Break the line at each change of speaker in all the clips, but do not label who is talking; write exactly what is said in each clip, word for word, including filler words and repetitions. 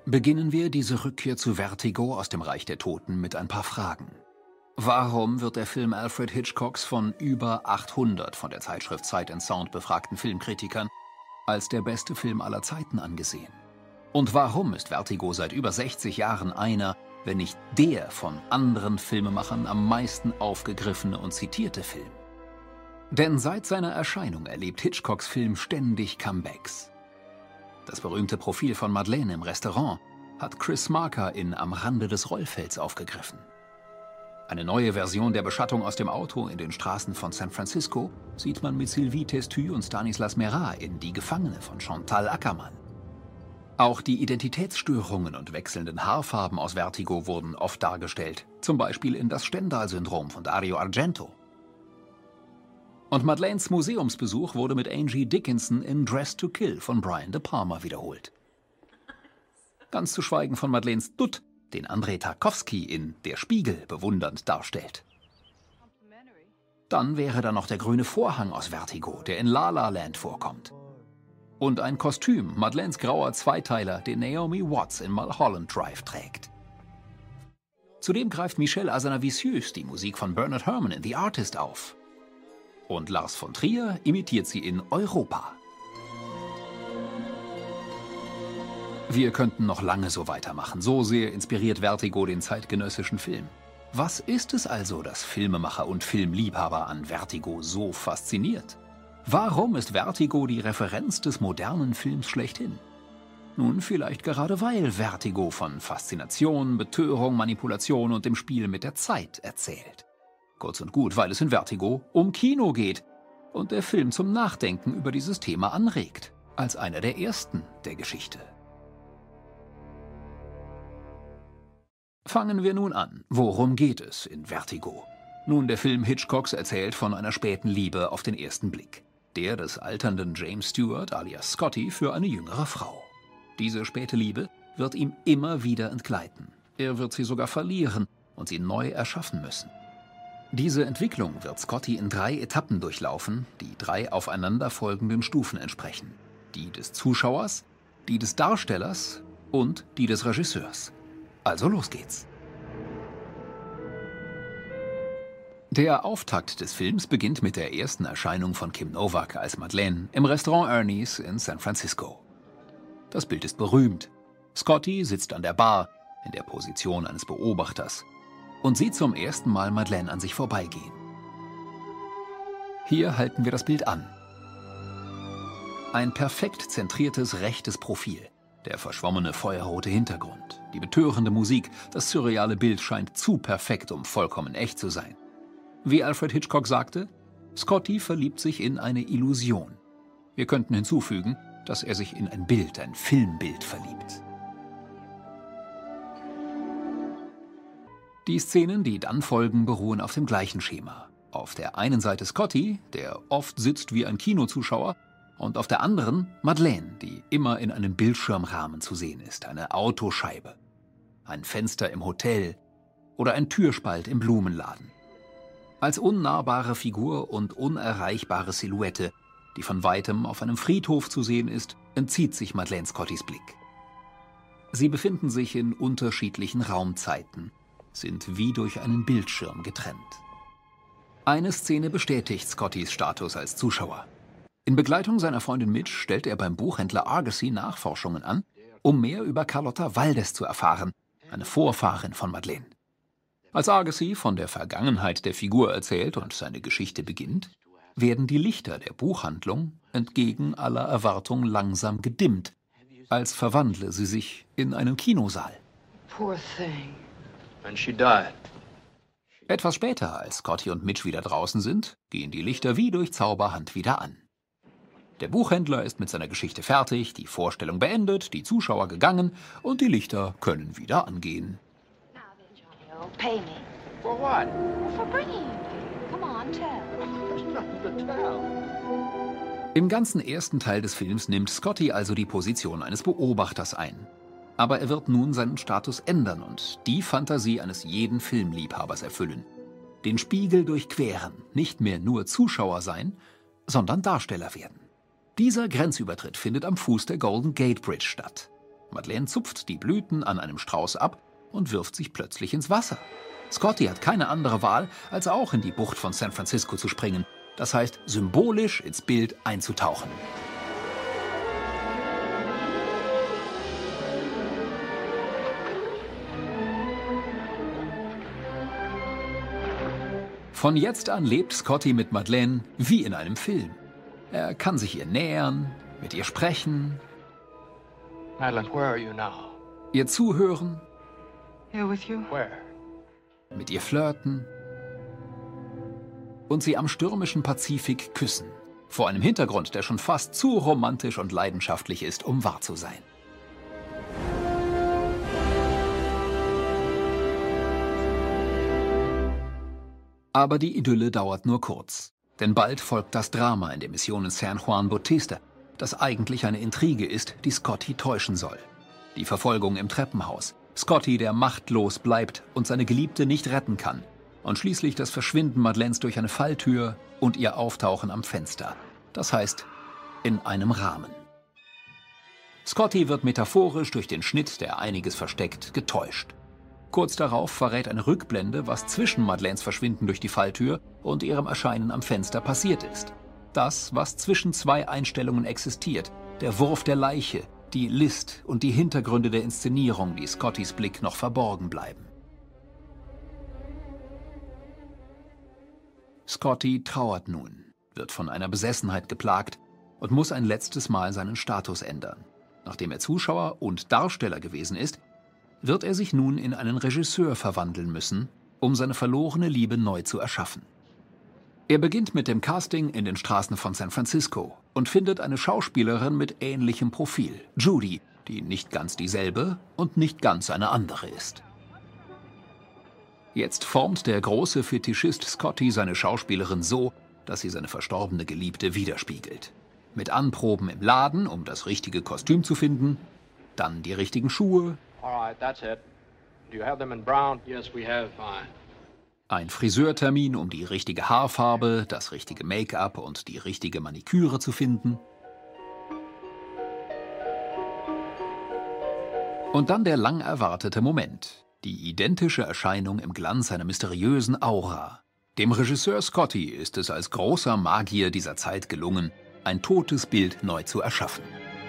Beginnen wir diese Rückkehr zu Vertigo aus dem Reich der Toten mit ein paar Fragen. Warum wird der Film Alfred Hitchcocks von über achthundert von der Zeitschrift Sight and Sound befragten Filmkritikern als der beste Film aller Zeiten angesehen? Und warum ist Vertigo seit über sechzig Jahren einer, wenn nicht der von anderen Filmemachern am meisten aufgegriffene und zitierte Film? Denn seit seiner Erscheinung erlebt Hitchcocks Film ständig Comebacks. Das berühmte Profil von Madeleine im Restaurant hat Chris Marker in Am Rande des Rollfelds aufgegriffen. Eine neue Version der Beschattung aus dem Auto in den Straßen von San Francisco sieht man mit Sylvie Testud und Stanislas Mera in Die Gefangene von Chantal Akerman. Auch die Identitätsstörungen und wechselnden Haarfarben aus Vertigo wurden oft dargestellt, zum Beispiel in Das Stendhal-Syndrom von Dario Argento. Und Madeleines Museumsbesuch wurde mit Angie Dickinson in Dress to Kill von Brian De Palma wiederholt. Ganz zu schweigen von Madeleines Dutt, den Andrei Tarkovsky in Der Spiegel bewundernd darstellt. Dann wäre da noch der grüne Vorhang aus Vertigo, der in La La Land vorkommt. Und ein Kostüm, Madeleines grauer Zweiteiler, den Naomi Watts in Mulholland Drive trägt. Zudem greift Michel Hazanavicius die Musik von Bernard Herrmann in The Artist auf. Und Lars von Trier imitiert sie in Europa. Wir könnten noch lange so weitermachen. So sehr inspiriert Vertigo den zeitgenössischen Film. Was ist es also, das Filmemacher und Filmliebhaber an Vertigo so fasziniert? Warum ist Vertigo die Referenz des modernen Films schlechthin? Nun, vielleicht gerade weil Vertigo von Faszination, Betörung, Manipulation und dem Spiel mit der Zeit erzählt. Kurz und gut, weil es in Vertigo um Kino geht und der Film zum Nachdenken über dieses Thema anregt, als einer der ersten der Geschichte. Fangen wir nun an. Worum geht es in Vertigo? Nun, der Film Hitchcocks erzählt von einer späten Liebe auf den ersten Blick. Der des alternden James Stewart alias Scotty für eine jüngere Frau. Diese späte Liebe wird ihm immer wieder entgleiten. Er wird sie sogar verlieren und sie neu erschaffen müssen. Diese Entwicklung wird Scotty in drei Etappen durchlaufen, die drei aufeinanderfolgenden Stufen entsprechen. Die des Zuschauers, die des Darstellers und die des Regisseurs. Also los geht's. Der Auftakt des Films beginnt mit der ersten Erscheinung von Kim Novak als Madeleine im Restaurant Ernie's in San Francisco. Das Bild ist berühmt. Scotty sitzt an der Bar, in der Position eines Beobachters, und sieht zum ersten Mal Madeleine an sich vorbeigehen. Hier halten wir das Bild an. Ein perfekt zentriertes rechtes Profil, der verschwommene feuerrote Hintergrund, die betörende Musik, das surreale Bild scheint zu perfekt, um vollkommen echt zu sein. Wie Alfred Hitchcock sagte, Scotty verliebt sich in eine Illusion. Wir könnten hinzufügen, dass er sich in ein Bild, ein Filmbild verliebt. Die Szenen, die dann folgen, beruhen auf dem gleichen Schema. Auf der einen Seite Scotty, der oft sitzt wie ein Kinozuschauer, und auf der anderen Madeleine, die immer in einem Bildschirmrahmen zu sehen ist, eine Autoscheibe, ein Fenster im Hotel oder ein Türspalt im Blumenladen. Als unnahbare Figur und unerreichbare Silhouette, die von weitem auf einem Friedhof zu sehen ist, entzieht sich Madeleine Scottys Blick. Sie befinden sich in unterschiedlichen Raumzeiten, sind wie durch einen Bildschirm getrennt. Eine Szene bestätigt Scottys Status als Zuschauer. In Begleitung seiner Freundin Mitch stellt er beim Buchhändler Argosy Nachforschungen an, um mehr über Carlotta Valdez zu erfahren, eine Vorfahrin von Madeleine. Als Argosy von der Vergangenheit der Figur erzählt und seine Geschichte beginnt, werden die Lichter der Buchhandlung entgegen aller Erwartung langsam gedimmt, als verwandle sie sich in einen Kinosaal.
Poor thing. And she died.
Etwas später, als Scotty und Mitch wieder draußen sind, gehen die Lichter wie durch Zauberhand wieder an. Der Buchhändler ist mit seiner Geschichte fertig, die Vorstellung beendet, die Zuschauer gegangen und die Lichter können wieder angehen.
Now then, Johnny, oh, pay me.
For what?
For bringing you here. Come on, tell.
There's nothing to tell.
Im ganzen ersten Teil des Films nimmt Scotty also die Position eines Beobachters ein. Aber er wird nun seinen Status ändern und die Fantasie eines jeden Filmliebhabers erfüllen. Den Spiegel durchqueren, nicht mehr nur Zuschauer sein, sondern Darsteller werden. Dieser Grenzübertritt findet am Fuß der Golden Gate Bridge statt. Madeleine zupft die Blüten an einem Strauß ab und wirft sich plötzlich ins Wasser. Scotty hat keine andere Wahl, als auch in die Bucht von San Francisco zu springen. Das heißt, symbolisch ins Bild einzutauchen. Von jetzt an lebt Scotty mit Madeleine wie in einem Film. Er kann sich ihr nähern, mit ihr sprechen,
Madeline, where are you now?
ihr zuhören,
Here with you?
Where?
mit ihr flirten und sie am stürmischen Pazifik küssen. Vor einem Hintergrund, der schon fast zu romantisch und leidenschaftlich ist, um wahr zu sein. Aber die Idylle dauert nur kurz. Denn bald folgt das Drama in der Mission in San Juan Bautista, das eigentlich eine Intrige ist, die Scotty täuschen soll. Die Verfolgung im Treppenhaus. Scotty, der machtlos bleibt und seine Geliebte nicht retten kann. Und schließlich das Verschwinden Madeleines durch eine Falltür und ihr Auftauchen am Fenster. Das heißt, in einem Rahmen. Scotty wird metaphorisch durch den Schnitt, der einiges versteckt, getäuscht. Kurz darauf verrät eine Rückblende, was zwischen Madeleines Verschwinden durch die Falltür und ihrem Erscheinen am Fenster passiert ist. Das, was zwischen zwei Einstellungen existiert, der Wurf der Leiche, die List und die Hintergründe der Inszenierung, die Scottys Blick noch verborgen bleiben. Scotty trauert nun, wird von einer Besessenheit geplagt und muss ein letztes Mal seinen Status ändern. Nachdem er Zuschauer und Darsteller gewesen ist, wird er sich nun in einen Regisseur verwandeln müssen, um seine verlorene Liebe neu zu erschaffen. Er beginnt mit dem Casting in den Straßen von San Francisco und findet eine Schauspielerin mit ähnlichem Profil, Judy, die nicht ganz dieselbe und nicht ganz eine andere ist. Jetzt formt der große Fetischist Scotty seine Schauspielerin so, dass sie seine verstorbene Geliebte widerspiegelt. Mit Anproben im Laden, um das richtige Kostüm zu finden, dann die richtigen Schuhe,
All right, that's it. Do you have them in brown? Yes, we have. Fine.
ein Friseurtermin, um die richtige Haarfarbe, das richtige Make-up und die richtige Maniküre zu finden. Und dann der lang erwartete Moment. Die identische Erscheinung im Glanz einer mysteriösen Aura. Dem Regisseur Scotty ist es als großer Magier dieser Zeit gelungen, ein totes Bild neu zu erschaffen.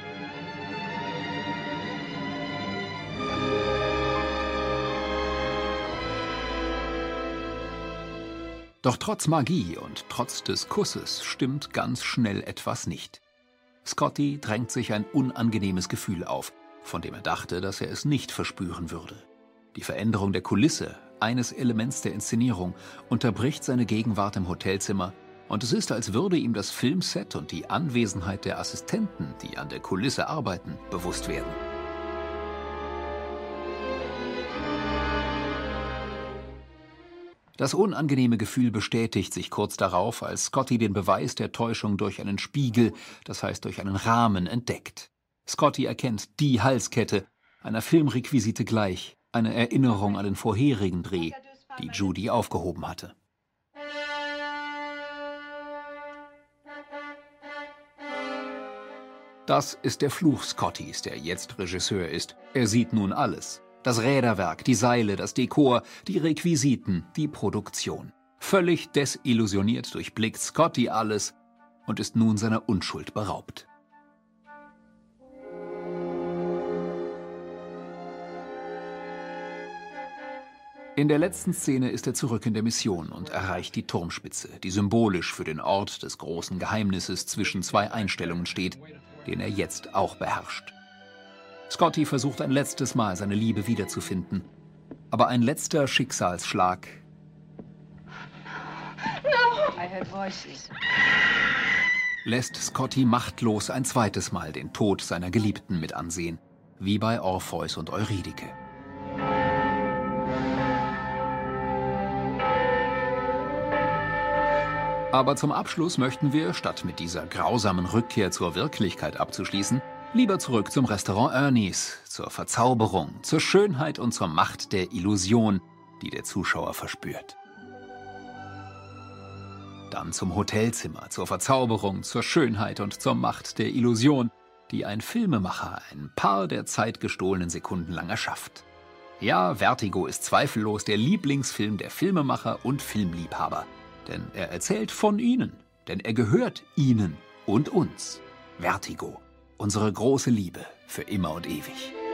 Doch trotz Magie und trotz des Kusses stimmt ganz schnell etwas nicht. Scotty drängt sich ein unangenehmes Gefühl auf, von dem er dachte, dass er es nicht verspüren würde. Die Veränderung der Kulisse, eines Elements der Inszenierung, unterbricht seine Gegenwart im Hotelzimmer und es ist, als würde ihm das Filmset und die Anwesenheit der Assistenten, die an der Kulisse arbeiten, bewusst werden. Das unangenehme Gefühl bestätigt sich kurz darauf, als Scotty den Beweis der Täuschung durch einen Spiegel, das heißt durch einen Rahmen, entdeckt. Scotty erkennt die Halskette, einer Filmrequisite gleich, eine Erinnerung an den vorherigen Dreh, die Judy aufgehoben hatte. Das ist der Fluch Scottys, der jetzt Regisseur ist. Er sieht nun alles. Das Räderwerk, die Seile, das Dekor, die Requisiten, die Produktion. Völlig desillusioniert durchblickt Scotty alles und ist nun seiner Unschuld beraubt. In der letzten Szene ist er zurück in der Mission und erreicht die Turmspitze, die symbolisch für den Ort des großen Geheimnisses zwischen zwei Einstellungen steht, den er jetzt auch beherrscht. Scotty versucht ein letztes Mal, seine Liebe wiederzufinden. Aber ein letzter Schicksalsschlag
I heard voices.
lässt Scotty machtlos ein zweites Mal den Tod seiner Geliebten mit ansehen, wie bei Orpheus und Eurydike. Aber zum Abschluss möchten wir, statt mit dieser grausamen Rückkehr zur Wirklichkeit abzuschließen, lieber zurück zum Restaurant Ernie's, zur Verzauberung, zur Schönheit und zur Macht der Illusion, die der Zuschauer verspürt. Dann zum Hotelzimmer, zur Verzauberung, zur Schönheit und zur Macht der Illusion, die ein Filmemacher ein paar der Zeit gestohlenen Sekunden lang erschafft. Ja, Vertigo ist zweifellos der Lieblingsfilm der Filmemacher und Filmliebhaber. Denn er erzählt von ihnen. Denn er gehört ihnen und uns. Vertigo, unsere große Liebe für immer und ewig.